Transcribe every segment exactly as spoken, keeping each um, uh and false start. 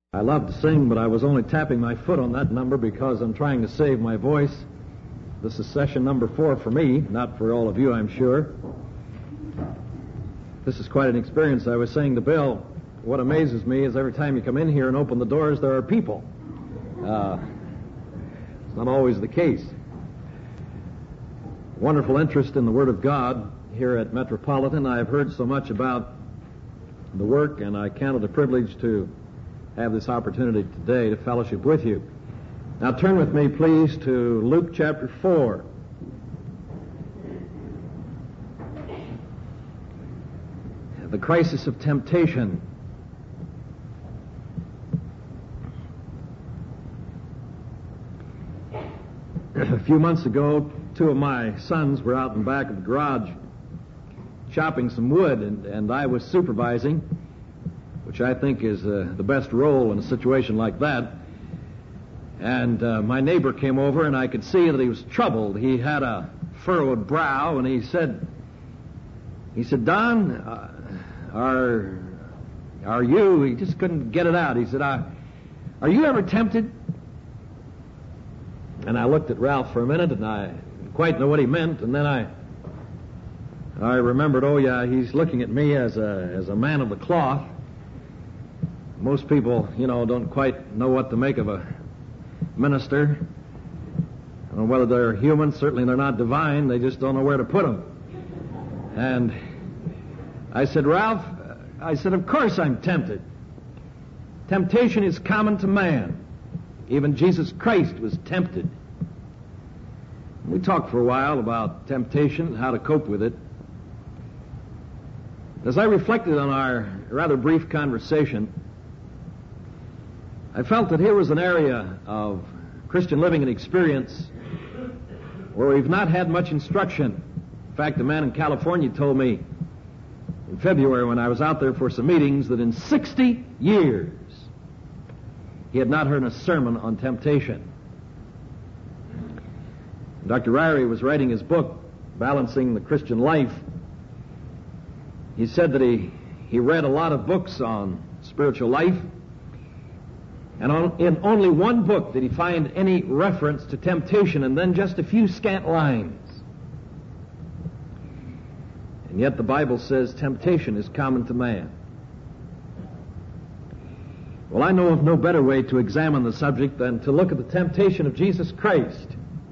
I love to sing, but I was only tapping my foot on that number because I'm trying to save my voice. This is session number four for me, not for all of you, I'm sure. This is quite an experience. I was saying to Bill, what amazes me is every time you come in here and open the doors, there are people. Uh, it's not always the case. Wonderful interest in the Word of God here at Metropolitan. I have heard so much about the work, and I count it a privilege to have this opportunity today to fellowship with you. Now turn with me, please, to Luke chapter four. The crisis of temptation. A few months ago, two of my sons were out in back of the garage chopping some wood, and, and I was supervising, which I think is uh, the best role in a situation like that. And uh, my neighbor came over, and I could see that he was troubled. He had a furrowed brow, and he said, he said, Don, uh, are, are you, he just couldn't get it out. He said, are, are you ever tempted? And I looked at Ralph for a minute, and I didn't quite know what he meant, and then I I remembered, oh yeah, he's looking at me as a as a man of the cloth. Most people, you know, don't quite know what to make of a minister. I don't know whether they're human. Certainly they're not divine. They just don't know where to put them. And I said, Ralph, I said, of course I'm tempted. Temptation is common to man. Even Jesus Christ was tempted. We talked for a while about temptation and how to cope with it. As I reflected on our rather brief conversation, I felt that here was an area of Christian living and experience where we've not had much instruction. In fact, a man in California told me in February when I was out there for some meetings that in sixty years he had not heard a sermon on temptation. Doctor Ryrie was writing his book, Balancing the Christian Life. He said that he, he read a lot of books on spiritual life, and on, in only one book did he find any reference to temptation, and then just a few scant lines. And yet the Bible says temptation is common to man. Well, I know of no better way to examine the subject than to look at the temptation of Jesus Christ,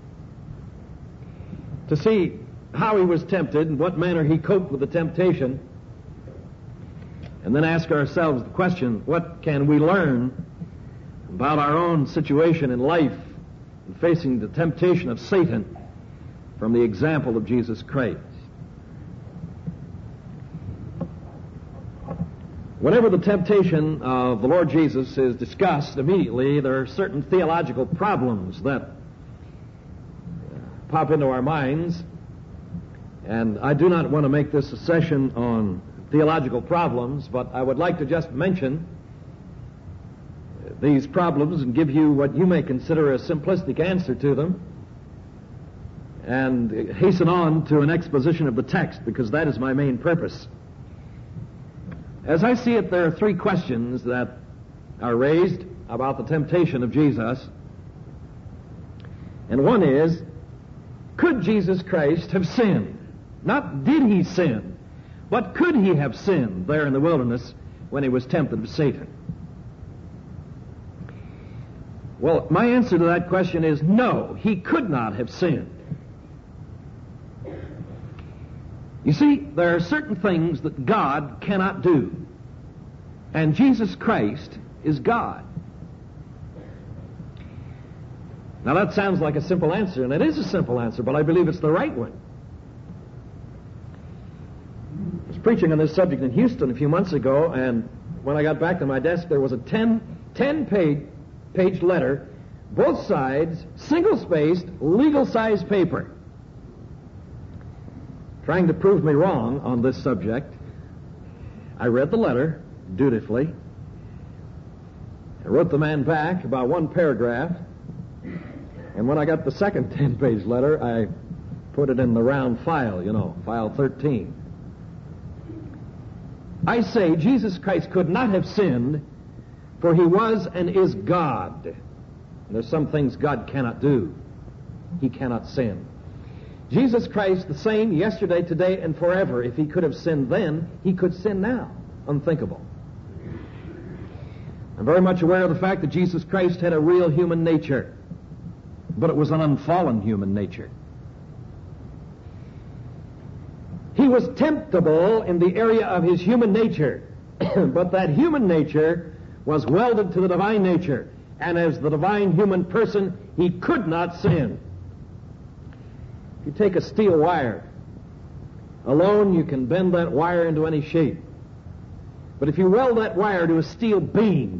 to see how he was tempted and what manner he coped with the temptation, and then ask ourselves the question, what can we learn about our own situation in life in facing the temptation of Satan from the example of Jesus Christ? Whenever the temptation of the Lord Jesus is discussed, immediately there are certain theological problems that pop into our minds, and I do not want to make this a session on theological problems, but I would like to just mention these problems and give you what you may consider a simplistic answer to them, and hasten on to an exposition of the text, because that is my main purpose. As I see it, there are three questions that are raised about the temptation of Jesus, and one is, could Jesus Christ have sinned? Not did he sin, but could he have sinned there in the wilderness when he was tempted of Satan? Well, my answer to that question is no, he could not have sinned. You see, there are certain things that God cannot do, and Jesus Christ is God. Now that sounds like a simple answer, and it is a simple answer, but I believe it's the right one. I was preaching on this subject in Houston a few months ago, and when I got back to my desk, there was a ten, ten-page page letter, both sides, single-spaced, legal-sized paper, trying to prove me wrong on this subject. I read the letter dutifully. I wrote the man back about one paragraph, and when I got the second ten-page letter, I put it in the round file, you know, file thirteen. I say Jesus Christ could not have sinned For he was and is God. And there's some things God cannot do. He cannot sin. Jesus Christ, the same yesterday, today, and forever. If he could have sinned then, he could sin now. Unthinkable. I'm very much aware of the fact that Jesus Christ had a real human nature, but it was an unfallen human nature. He was temptable in the area of his human nature, but that human nature was welded to the divine nature, and as the divine human person, he could not sin. If you take a steel wire, alone you can bend that wire into any shape. But if you weld that wire to a steel beam,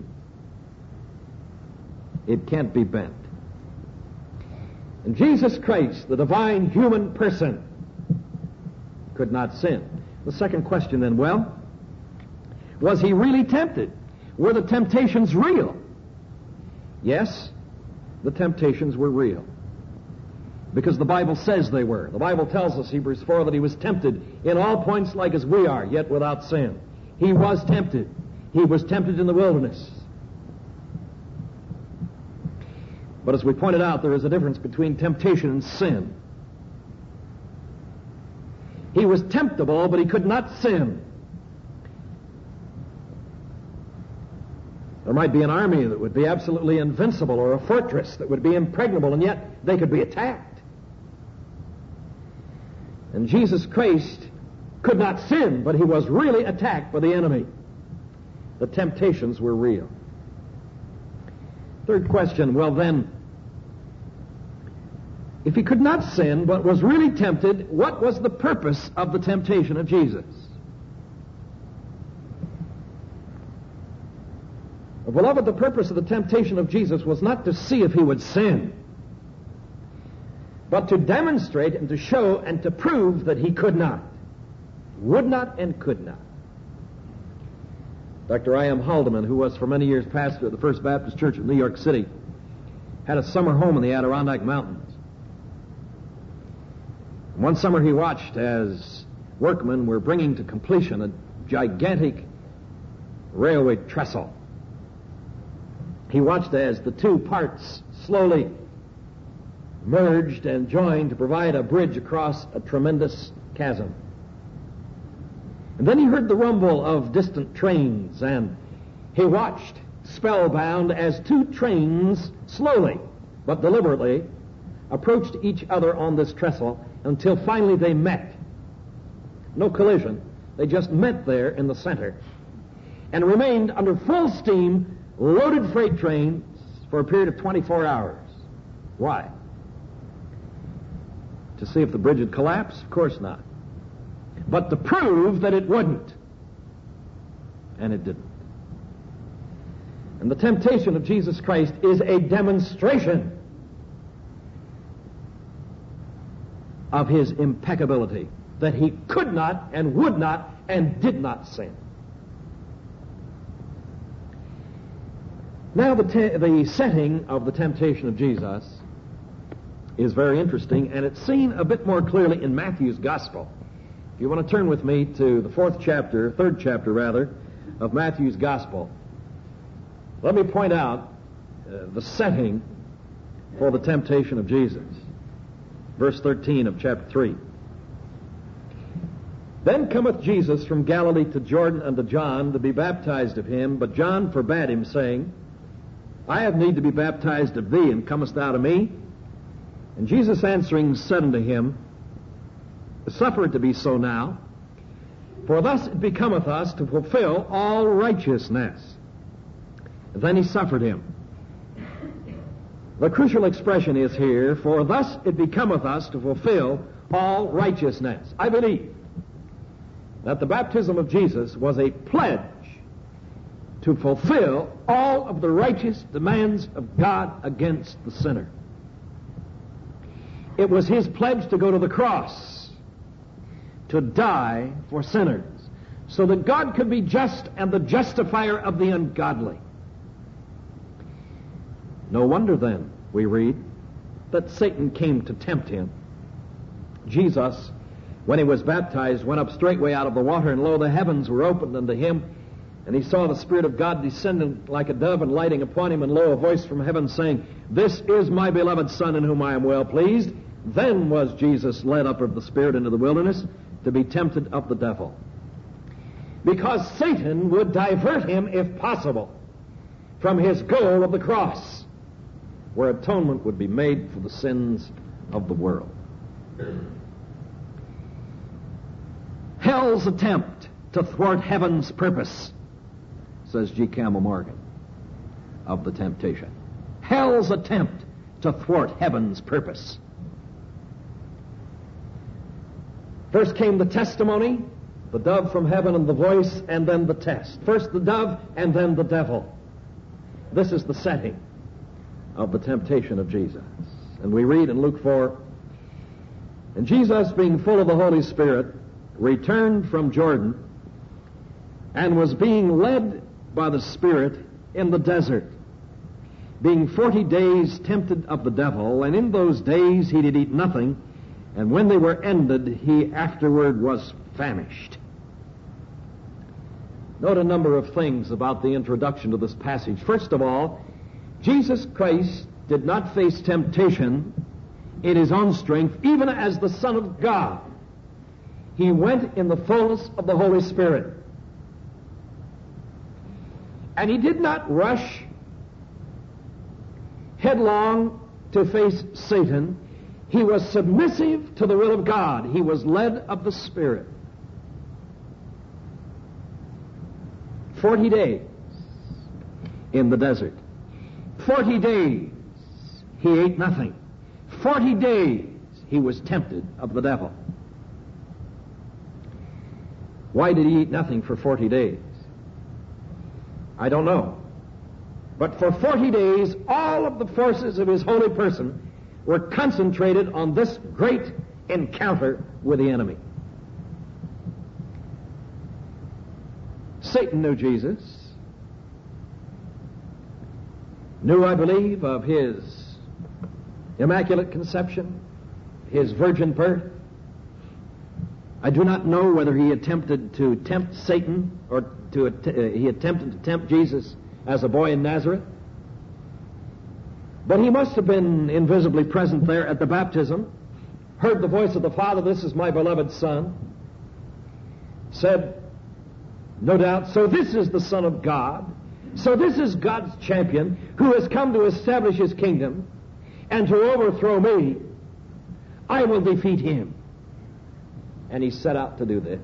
it can't be bent. And Jesus Christ, the divine human person, could not sin. The second question then, well, was he really tempted? Were the temptations real? Yes, the temptations were real. Because the Bible says they were. The Bible tells us, Hebrews four, that he was tempted in all points like as we are, yet without sin. He was tempted. He was tempted in the wilderness. But as we pointed out, there is a difference between temptation and sin. He was temptable, but he could not sin. There might be an army that would be absolutely invincible, or a fortress that would be impregnable, and yet they could be attacked. And Jesus Christ could not sin, but he was really attacked by the enemy. The temptations were real. Third question, well then, if he could not sin, but was really tempted, what was the purpose of the temptation of Jesus? Well, beloved, the purpose of the temptation of Jesus was not to see if he would sin, but to demonstrate and to show and to prove that he could not. Would not and could not. Doctor I M Haldeman, who was for many years pastor at the First Baptist Church of New York City, had a summer home in the Adirondack Mountains. One summer he watched as workmen were bringing to completion a gigantic railway trestle. He watched as the two parts slowly merged and joined to provide a bridge across a tremendous chasm. And then he heard the rumble of distant trains, and he watched, spellbound, as two trains slowly but deliberately approached each other on this trestle until finally they met. No collision. They just met there in the center and remained under full steam, loaded freight trains for a period of twenty-four hours. Why? To see if the bridge would collapse? Of course not. But to prove that it wouldn't. And it didn't. And the temptation of Jesus Christ is a demonstration of his impeccability, that he could not and would not and did not sin. Now the, te- the setting of the temptation of Jesus is very interesting, and it's seen a bit more clearly in Matthew's Gospel. If you want to turn with me to the fourth chapter, third chapter rather, of Matthew's Gospel, let me point out uh, the setting for the temptation of Jesus. Verse thirteen of chapter three. Then cometh Jesus from Galilee to Jordan unto John to be baptized of him, but John forbade him, saying, I have need to be baptized of thee, and comest thou to me? And Jesus answering said unto him, Suffer it to be so now, for thus it becometh us to fulfill all righteousness. And then he suffered him. The crucial expression is here, for thus it becometh us to fulfill all righteousness. I believe that the baptism of Jesus was a pledge to fulfill all of the righteous demands of God against the sinner. It was his pledge to go to the cross, to die for sinners, so that God could be just and the justifier of the ungodly. No wonder then, we read, that Satan came to tempt him. Jesus, when he was baptized, went up straightway out of the water, and lo, the heavens were opened unto him, And he saw the Spirit of God descending like a dove and lighting upon him, and lo, a voice from heaven saying, "This is my beloved Son, in whom I am well pleased." Then was Jesus led up of the Spirit into the wilderness to be tempted of the devil. Because Satan would divert him, if possible, from his goal of the cross, where atonement would be made for the sins of the world. Hell's attempt to thwart heaven's purpose, says G. Campbell Morgan of the temptation. Hell's attempt to thwart heaven's purpose. First came the testimony, the dove from heaven and the voice, and then the test. First the dove and then the devil. This is the setting of the temptation of Jesus. And we read in Luke four, "And Jesus, being full of the Holy Spirit, returned from Jordan and was being led by the Spirit in the desert, being forty days tempted of the devil, and in those days he did eat nothing, and when they were ended, he afterward was famished." Note a number of things about the introduction to this passage. First of all, Jesus Christ did not face temptation in his own strength, even as the Son of God. He went in the fullness of the Holy Spirit. And he did not rush headlong to face Satan. He was submissive to the will of God. He was led of the Spirit. Forty days in the desert. Forty days he ate nothing. Forty days he was tempted of the devil. Why did he eat nothing for forty days? I don't know. But for forty days, all of the forces of his holy person were concentrated on this great encounter with the enemy. Satan knew Jesus, knew, I believe, of his immaculate conception, his virgin birth. I do not know whether he attempted to tempt Satan or to att- uh, he attempted to tempt Jesus as a boy in Nazareth. But he must have been invisibly present there at the baptism, heard the voice of the Father, "This is my beloved Son," said, no doubt, "So this is the Son of God. So this is God's champion who has come to establish his kingdom and to overthrow me. I will defeat him." And he set out to do this.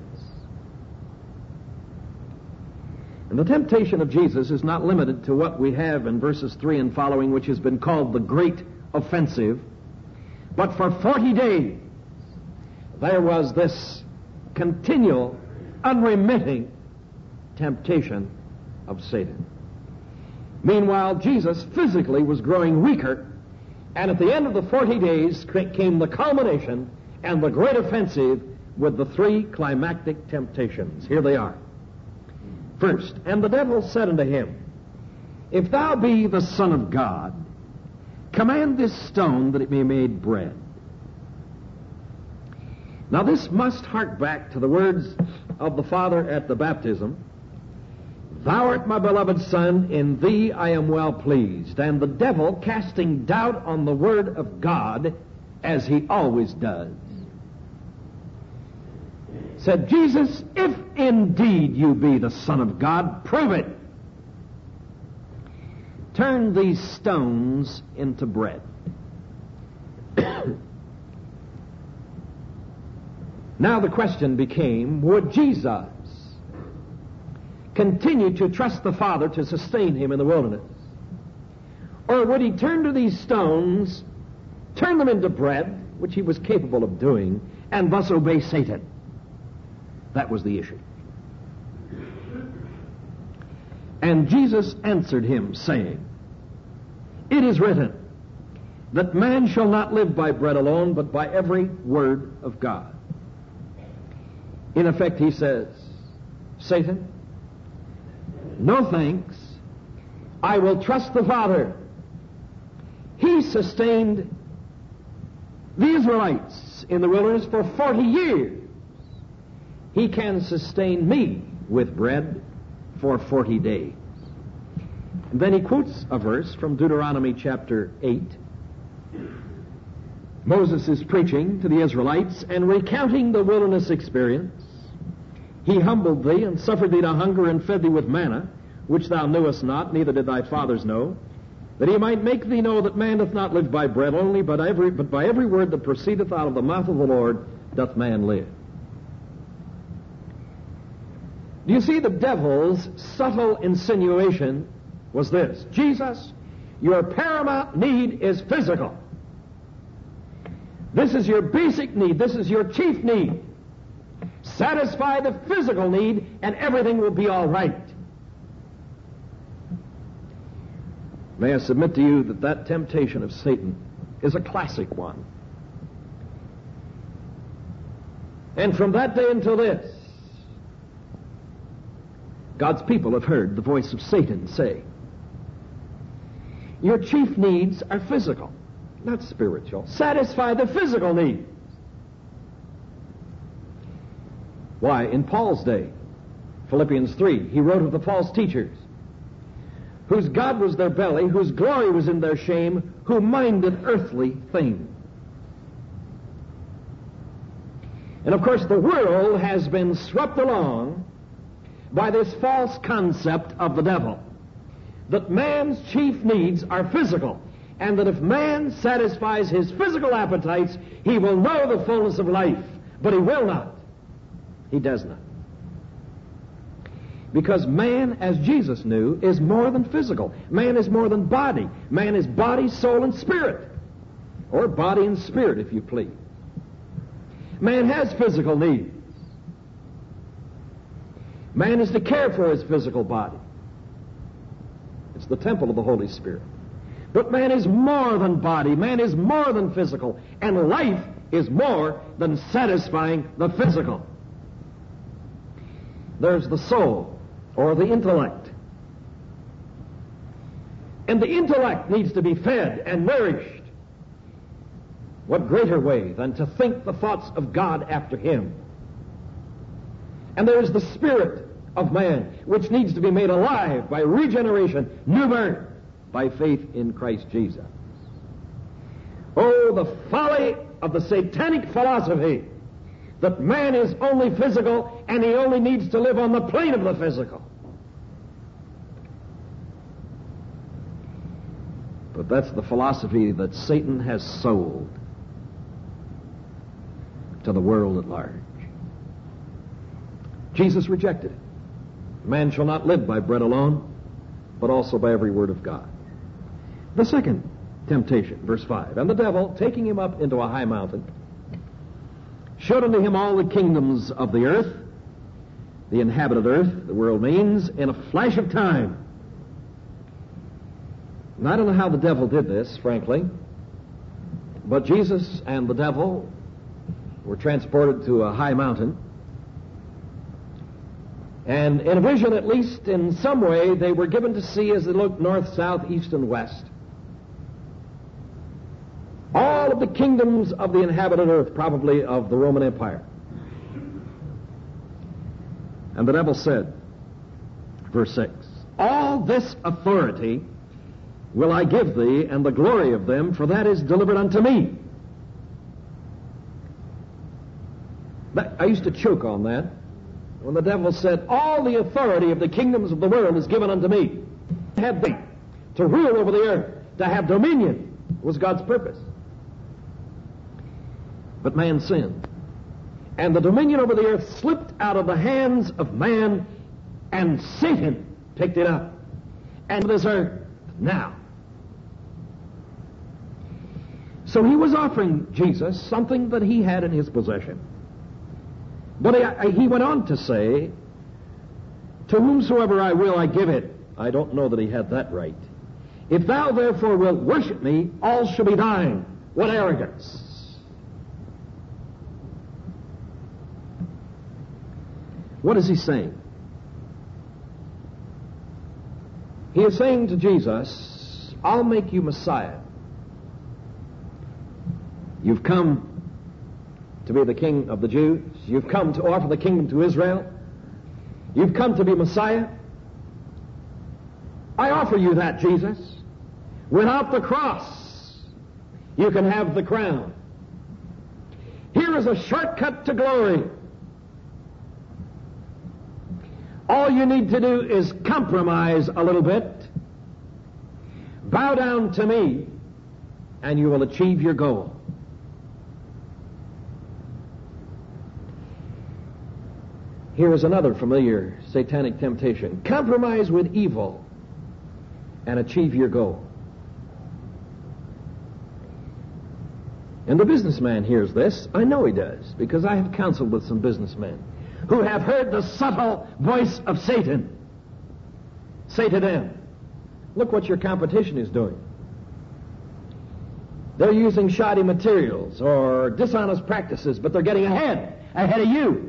And the temptation of Jesus is not limited to what we have in verses three and following, which has been called the Great Offensive. But for forty days, there was this continual, unremitting temptation of Satan. Meanwhile, Jesus physically was growing weaker, and at the end of the forty days came the culmination and the great offensive with the three climactic temptations. Here they are. First, "And the devil said unto him, If thou be the Son of God, command this stone that it be made bread." Now this must hark back to the words of the Father at the baptism, "Thou art my beloved Son, in thee I am well pleased." And the devil, casting doubt on the word of God, as he always does, said, "Jesus, if indeed you be the Son of God, prove it. Turn these stones into bread." Now the question became, would Jesus continue to trust the Father to sustain him in the wilderness? Or would he turn to these stones, turn them into bread, which he was capable of doing, and thus obey Satan? That was the issue. And Jesus answered him, saying, "It is written, that man shall not live by bread alone, but by every word of God." In effect, he says, "Satan, no thanks. I will trust the Father. He sustained the Israelites in the wilderness for forty years. He can sustain me with bread for forty days. And then he quotes a verse from Deuteronomy chapter eight. Moses is preaching to the Israelites and recounting the wilderness experience. He humbled thee and suffered thee to hunger and fed thee with manna, which thou knewest not, neither did thy fathers know, that he might make thee know that man doth not live by bread only, but, every, but by every word that proceedeth out of the mouth of the Lord doth man live. Do you see the devil's subtle insinuation was this: Jesus, your paramount need is physical. This is your basic need. This is your chief need. Satisfy the physical need and everything will be all right. May I submit to you that that temptation of Satan is a classic one. And from that day until this, God's people have heard the voice of Satan say, your chief needs are physical, not spiritual. Satisfy the physical needs. Why, in Paul's day, Philippians three, he wrote of the false teachers, whose God was their belly, whose glory was in their shame, who minded earthly things. And of course, the world has been swept along by this false concept of the devil, that man's chief needs are physical, and that if man satisfies his physical appetites, he will know the fullness of life. But he will not. He does not. Because man, as Jesus knew, is more than physical. Man is more than body. Man is body, soul, and spirit. Or body and spirit, if you please. Man has physical needs. Man is to care for his physical body. It's the temple of the Holy Spirit. But man is more than body. Man is more than physical. And life is more than satisfying the physical. There's the soul, or the intellect. And the intellect needs to be fed and nourished. What greater way than to think the thoughts of God after Him? And there is the spirit of man, which needs to be made alive by regeneration, new birth, by faith in Christ Jesus. Oh, the folly of the satanic philosophy that man is only physical and he only needs to live on the plane of the physical. But that's the philosophy that Satan has sold to the world at large. Jesus rejected it. Man shall not live by bread alone, but also by every word of God. The second temptation, verse five, and the devil, taking him up into a high mountain, showed unto him all the kingdoms of the earth, the inhabited earth, the world means, in a flash of time. And I don't know how the devil did this, frankly, but Jesus and the devil were transported to a high mountain, and in a vision, at least in some way, they were given to see as they looked north, south, east, and west, all of the kingdoms of the inhabited earth, probably of the Roman Empire. And the devil said, verse six, all this authority will I give thee, and the glory of them, for that is delivered unto me. That, I used to choke on that when the devil said, all the authority of the kingdoms of the world is given unto me. To have thee, to rule over the earth, to have dominion, was God's purpose. But man sinned, and the dominion over the earth slipped out of the hands of man, and Satan picked it up. And this earth now. So he was offering Jesus something that he had in his possession. But he went on to say, to whomsoever I will, I give it. I don't know that he had that right. If thou therefore wilt worship me, all shall be thine. What arrogance! What is he saying? He is saying to Jesus, I'll make you Messiah. You've come to be the king of the Jews. You've come to offer the kingdom to Israel. You've come to be Messiah. I offer you that, Jesus. Without the cross, you can have the crown. Here is a shortcut to glory. All you need to do is compromise a little bit. Bow down to me, and you will achieve your goal. Here is another familiar satanic temptation. Compromise with evil and achieve your goal. And the businessman hears this. I know he does, because I have counseled with some businessmen who have heard the subtle voice of Satan say to them, look what your competition is doing. They're using shoddy materials or dishonest practices, but they're getting ahead, ahead of you.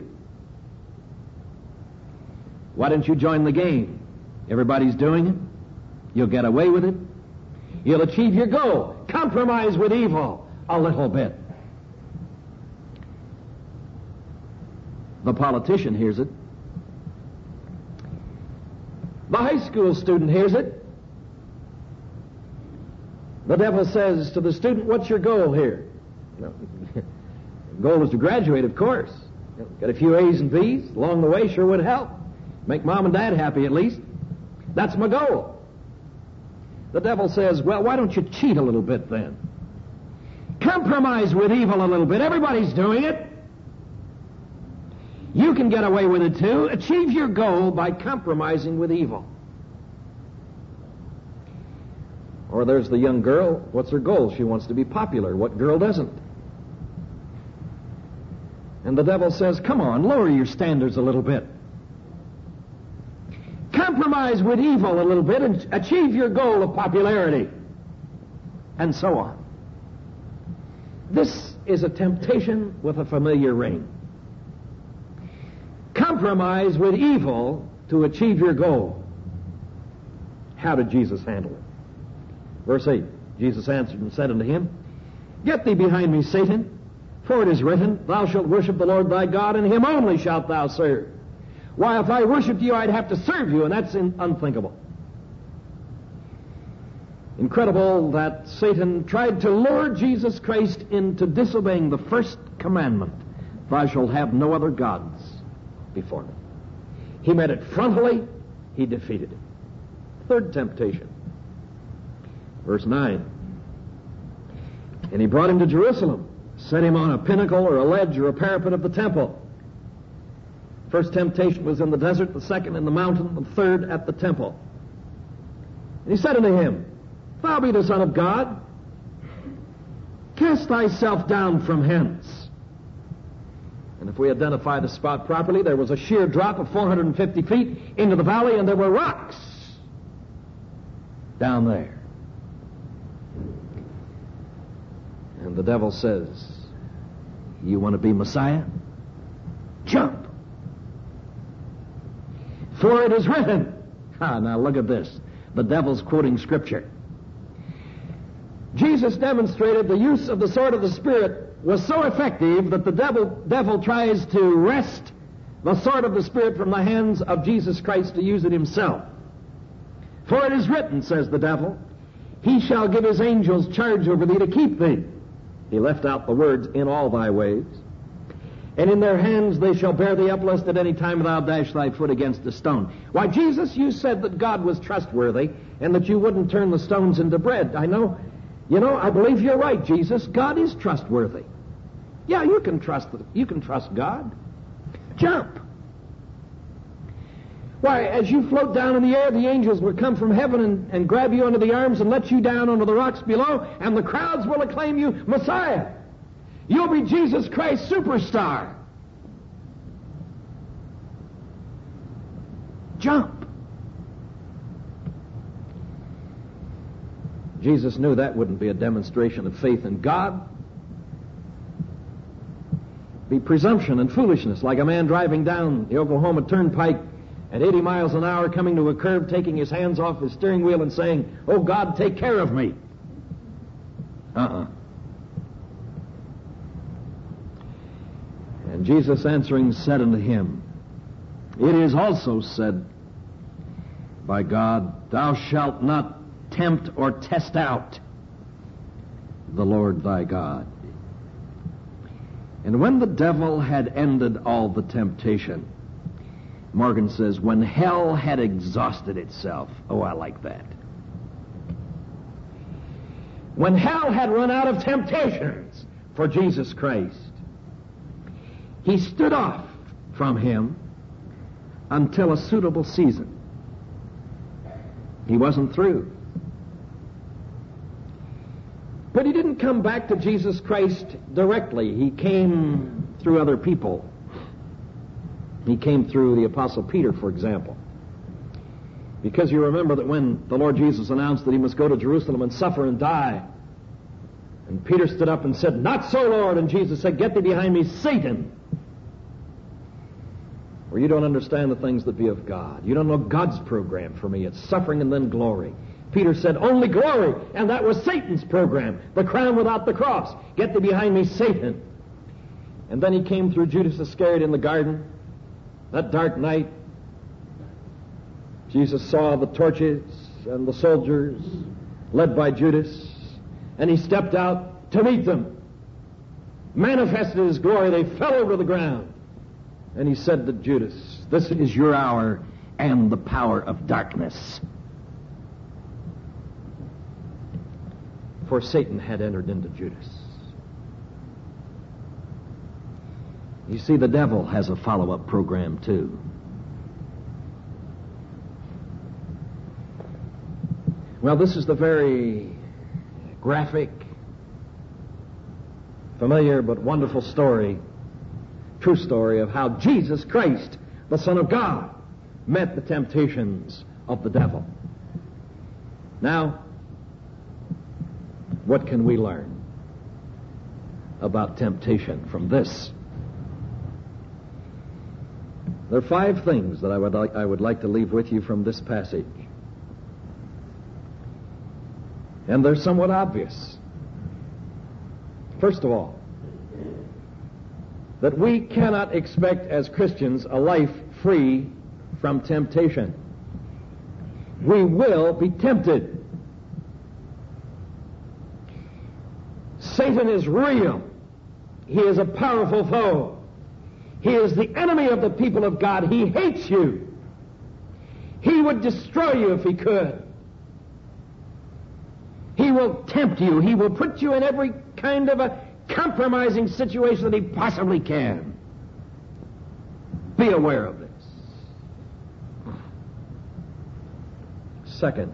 Why don't you join the game? Everybody's doing it. You'll get away with it. You'll achieve your goal. Compromise with evil a little bit. The politician hears it. The high school student hears it. The devil says to the student, what's your goal here? No. The goal is to graduate, of course. Get a few A's and B's along the way sure would help. Make mom and dad happy at least. That's my goal. The devil says, well, why don't you cheat a little bit then? Compromise with evil a little bit. Everybody's doing it. You can get away with it too. Achieve your goal by compromising with evil. Or there's the young girl. What's her goal? She wants to be popular. What girl doesn't? And the devil says, come on, lower your standards a little bit. Compromise with evil a little bit and achieve your goal of popularity. And so on. This is a temptation with a familiar ring. Compromise with evil to achieve your goal. How did Jesus handle it? Verse eight, Jesus answered and said unto him, get thee behind me, Satan, for it is written, thou shalt worship the Lord thy God, and him only shalt thou serve. Why, if I worshipped you, I'd have to serve you, and that's in- unthinkable. Incredible that Satan tried to lure Jesus Christ into disobeying the first commandment, thou shalt have no other gods before me. He met it frontally, he defeated it. Third temptation. Verse nine. And he brought him to Jerusalem, set him on a pinnacle or a ledge or a parapet of the temple. First temptation was in the desert, the second in the mountain, the third at the temple. And he said unto him, if thou be the Son of God, cast thyself down from hence. And if we identify the spot properly, there was a sheer drop of four hundred fifty feet into the valley, and there were rocks down there. And the devil says, you want to be Messiah? Jump. For it is written. Ah, now look at this. The devil's quoting Scripture. Jesus demonstrated the use of the sword of the Spirit was so effective that the devil, devil tries to wrest the sword of the Spirit from the hands of Jesus Christ to use it himself. For it is written, says the devil, he shall give his angels charge over thee to keep thee. He left out the words, in all thy ways. And in their hands they shall bear thee up, lest at any time thou dash thy foot against a stone. Why, Jesus, you said that God was trustworthy and that you wouldn't turn the stones into bread. I know, you know, I believe you're right, Jesus. God is trustworthy. Yeah, you can trust, you can trust God. Jump. Why, as you float down in the air, the angels will come from heaven and, and grab you under the arms and let you down onto the rocks below, and the crowds will acclaim you Messiah. You'll be Jesus Christ superstar. Jump. Jesus knew that wouldn't be a demonstration of faith in God. It'd be presumption and foolishness, like a man driving down the Oklahoma Turnpike at eighty miles an hour, coming to a curve, taking his hands off his steering wheel and saying, oh God, take care of me. Uh-uh. And Jesus answering said unto him, it is also said, by God, thou shalt not tempt or test out the Lord thy God. And when the devil had ended all the temptation, Morgan says, when hell had exhausted itself. Oh, I like that. When hell had run out of temptations for Jesus Christ, he stood off from him until a suitable season. He wasn't through. But he didn't come back to Jesus Christ directly. He came through other people. He came through the Apostle Peter, for example. Because you remember that when the Lord Jesus announced that he must go to Jerusalem and suffer and die, and Peter stood up and said, "Not so, Lord." And Jesus said, "Get thee behind me, Satan. For you don't understand the things that be of God. You don't know God's program for me. It's suffering and then glory." Peter said, "Only glory." And that was Satan's program. The crown without the cross. "Get thee behind me, Satan." And then he came through Judas Iscariot in the garden. That dark night, Jesus saw the torches and the soldiers led by Judas, and he stepped out to meet them. Manifested his glory, they fell over to the ground. And he said to Judas, "This is your hour and the power of darkness." For Satan had entered into Judas. You see, the devil has a follow-up program, too. Well, this is the very graphic, familiar but wonderful story, true story of how Jesus Christ, the Son of God, met the temptations of the devil. Now, what can we learn about temptation from this? There are five things that I would like, I would like to leave with you from this passage. And they're somewhat obvious. First of all, that we cannot expect as Christians a life free from temptation. We will be tempted. Satan is real. He is a powerful foe. He is the enemy of the people of God. He hates you. He would destroy you if he could. He will tempt you. He will put you in every kind of a compromising situation that he possibly can. Be aware of this. Second,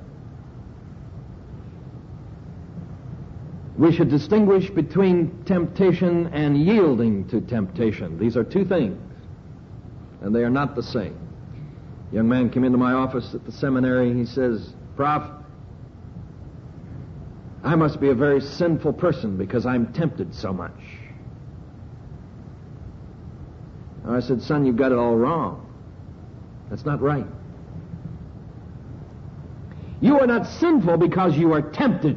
we should distinguish between temptation and yielding to temptation. These are two things, and they are not the same. A young man came into my office at the seminary. He says, "Prof, I must be a very sinful person because I'm tempted so much." I said, "Son, you've got it all wrong. That's not right. You are not sinful because you are tempted.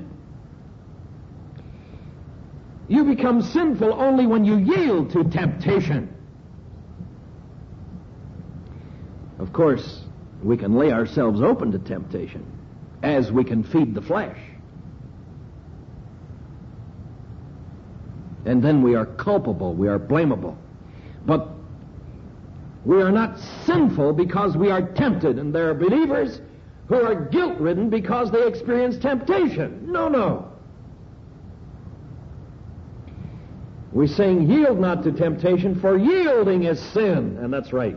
You become sinful only when you yield to temptation." Of course, we can lay ourselves open to temptation as we can feed the flesh. And then we are culpable, we are blamable. But we are not sinful because we are tempted. And there are believers who are guilt-ridden because they experience temptation. No, no. We're saying yield not to temptation, for yielding is sin. And that's right.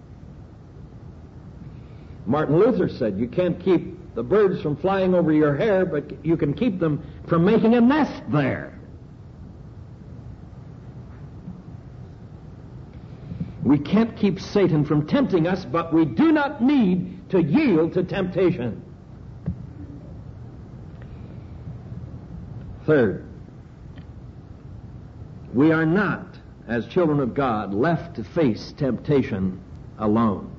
Martin Luther said, you can't keep the birds from flying over your hair, but you can keep them from making a nest there. We can't keep Satan from tempting us, but we do not need to yield to temptation. Third, we are not, as children of God, left to face temptation alone.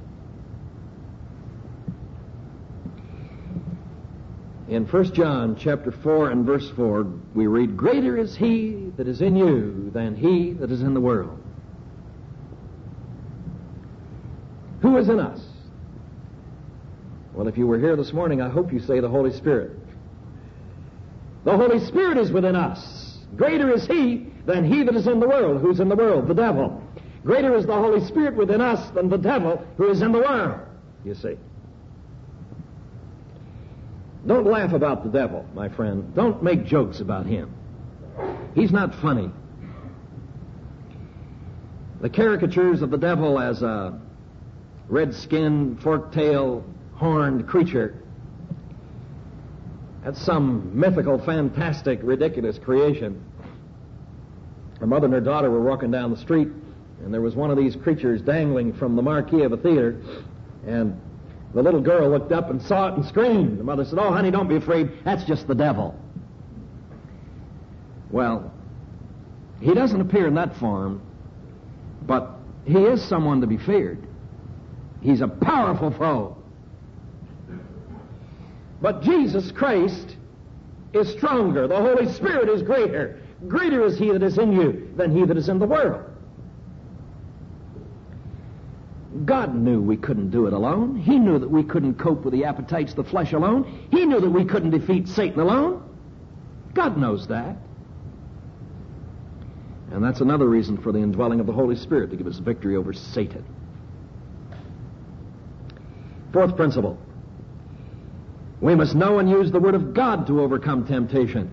In First John chapter four and verse four, we read, "Greater is he that is in you than he that is in the world." Who is in us? Well, if you were here this morning, I hope you say the Holy Spirit. The Holy Spirit is within us. Greater is He than he that is in the world. Who's in the world? The devil. Greater is the Holy Spirit within us than the devil who is in the world, you see. Don't laugh about the devil, my friend. Don't make jokes about him. He's not funny. The caricatures of the devil as a red-skinned, fork-tailed, horned creature, that's some mythical, fantastic, ridiculous creation. Her mother and her daughter were walking down the street, and there was one of these creatures dangling from the marquee of a theater, and the little girl looked up and saw it and screamed. The mother said, "Oh, honey, don't be afraid. That's just the devil." Well, he doesn't appear in that form, but he is someone to be feared. He's a powerful foe. But Jesus Christ is stronger. The Holy Spirit is greater. Greater is He that is in you than he that is in the world. God knew we couldn't do it alone. He knew that we couldn't cope with the appetites of the flesh alone. He knew that we couldn't defeat Satan alone. God knows that. And that's another reason for the indwelling of the Holy Spirit, to give us victory over Satan. Fourth principle. We must know and use the Word of God to overcome temptation.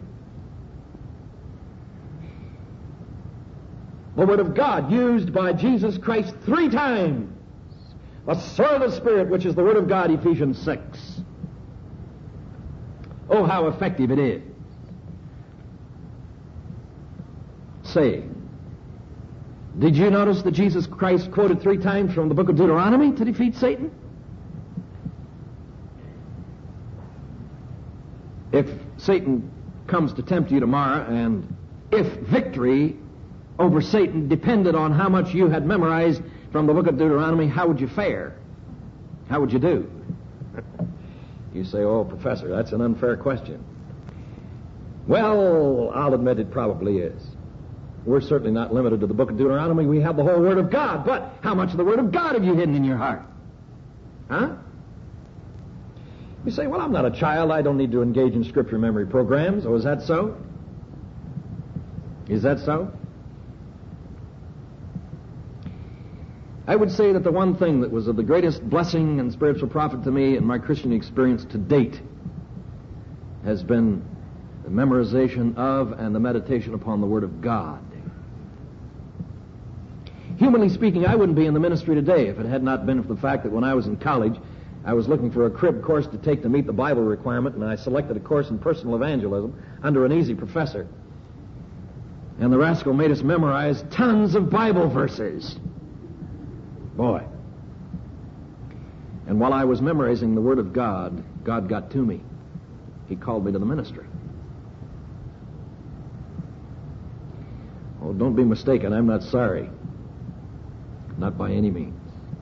The Word of God used by Jesus Christ three times. The sword of the Spirit, which is the Word of God, Ephesians six. Oh, how effective it is. Say, did you notice that Jesus Christ quoted three times from the book of Deuteronomy to defeat Satan? If Satan comes to tempt you tomorrow, and if victory over Satan depended on how much you had memorized from the book of Deuteronomy, how would you fare? How would you do? You say, "Oh, Professor, that's an unfair question." Well, I'll admit it probably is. We're certainly not limited to the book of Deuteronomy. We have the whole Word of God. But how much of the Word of God have you hidden in your heart? Huh? You say, "Well, I'm not a child. I don't need to engage in Scripture memory programs." Oh, is that so? Is that so? I would say that the one thing that was of the greatest blessing and spiritual profit to me in my Christian experience to date has been the memorization of and the meditation upon the Word of God. Humanly speaking, I wouldn't be in the ministry today if it had not been for the fact that when I was in college, I was looking for a crib course to take to meet the Bible requirement, and I selected a course in personal evangelism under an easy professor. And the rascal made us memorize tons of Bible verses. Boy. And while I was memorizing the Word of God, God got to me. He called me to the ministry. Oh, don't be mistaken. I'm not sorry. Not by any means.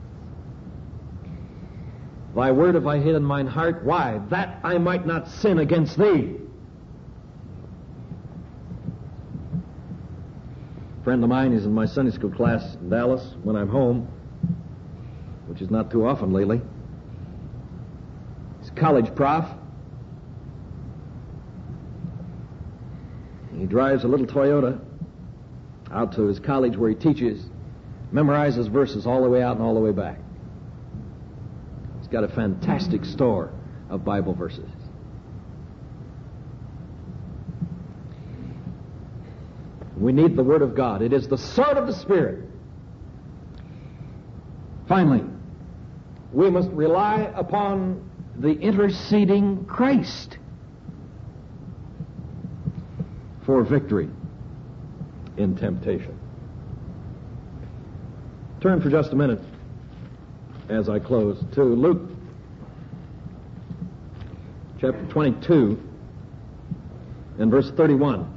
Thy word have I hid in mine heart. Why? That I might not sin against thee. A friend of mine is in my Sunday school class in Dallas when I'm home, which is not too often lately. He's a college prof. He drives a little Toyota out to his college where he teaches, memorizes verses all the way out and all the way back. He's got a fantastic store of Bible verses. We need the Word of God. It is the sword of the Spirit. Finally, we must rely upon the interceding Christ for victory in temptation. Turn for just a minute, as I close, to Luke chapter twenty-two and verse thirty-one.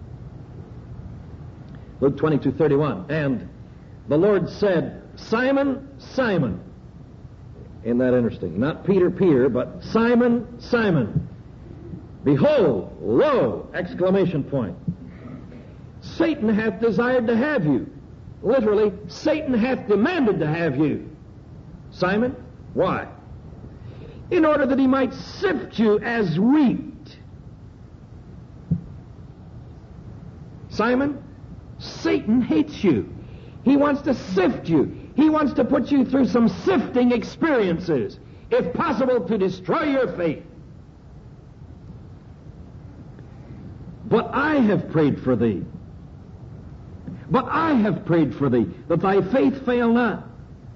Luke twenty-two, thirty-one. And the Lord said, "Simon, Simon." Isn't that interesting? Not Peter, Peter, but Simon, Simon. Behold, lo, exclamation point. Satan hath desired to have you. Literally, Satan hath demanded to have you. Simon, why? in order that he might sift you as wheat. Simon, Satan hates you. He wants to sift you. He wants to put you through some sifting experiences, if possible, to destroy your faith. But I have prayed for thee. But I have prayed for thee, that thy faith fail not.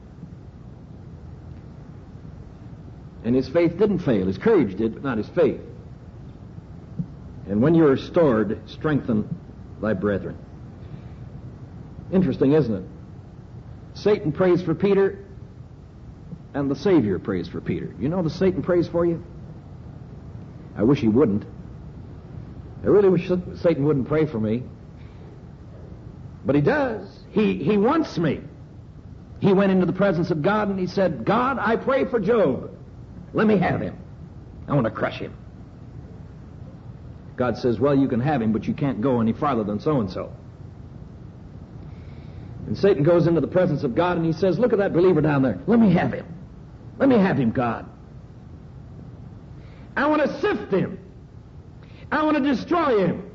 And his faith didn't fail. His courage did, but not his faith. And when you are restored, strengthen thy brethren. Interesting, isn't it? Satan prays for Peter, and the Savior prays for Peter. You know that Satan prays for you? I wish he wouldn't. I really wish Satan wouldn't pray for me. But he does. He, he wants me. He went into the presence of God and he said, God, I pray for Job. Let me have him. I want to crush him. God says, well, you can have him, but you can't go any farther than so-and-so. And Satan goes into the presence of God and he says, look at that believer down there. Let me have him. Let me have him, God. I want to sift him. I want to destroy him.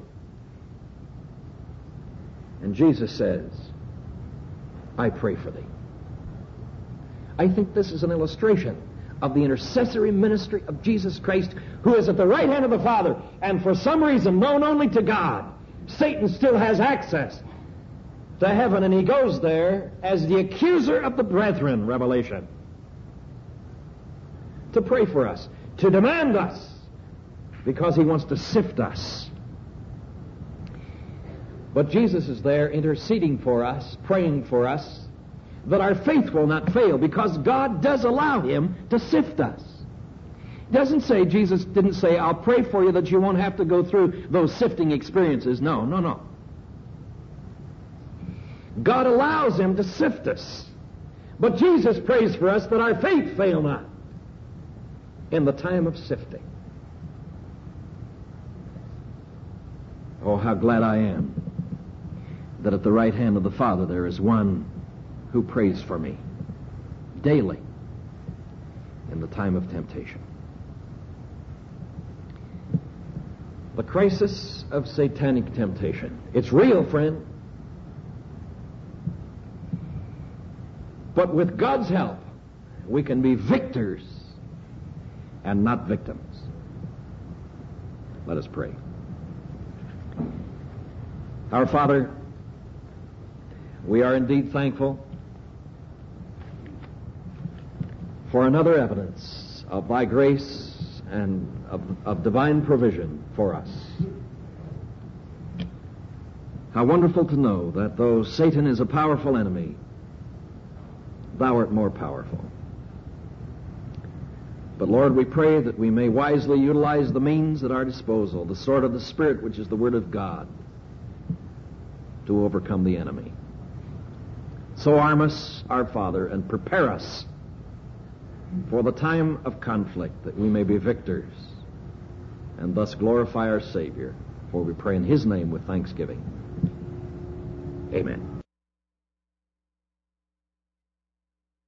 And Jesus says, I pray for thee. I think this is an illustration of the intercessory ministry of Jesus Christ, who is at the right hand of the Father, and for some reason known only to God. Satan still has access to heaven, and he goes there as the accuser of the brethren, Revelation, to pray for us, to demand us, because he wants to sift us. But Jesus is there interceding for us, praying for us, that our faith will not fail, because God does allow him to sift us. It doesn't say, Jesus didn't say, I'll pray for you that you won't have to go through those sifting experiences. No, no, no. God allows him to sift us. But Jesus prays for us that our faith fail not in the time of sifting. Oh, how glad I am that at the right hand of the Father there is one who prays for me daily in the time of temptation. The crisis of satanic temptation. It's real, friend. But with God's help, we can be victors and not victims. Let us pray. Our Father, we are indeed thankful for another evidence of thy grace and of, of divine provision for us. How wonderful to know that though Satan is a powerful enemy, thou art more powerful. But Lord, we pray that we may wisely utilize the means at our disposal, the sword of the Spirit, which is the Word of God, to overcome the enemy. So arm us, our Father, and prepare us for the time of conflict, that we may be victors and thus glorify our Savior. For we pray in his name with thanksgiving. Amen.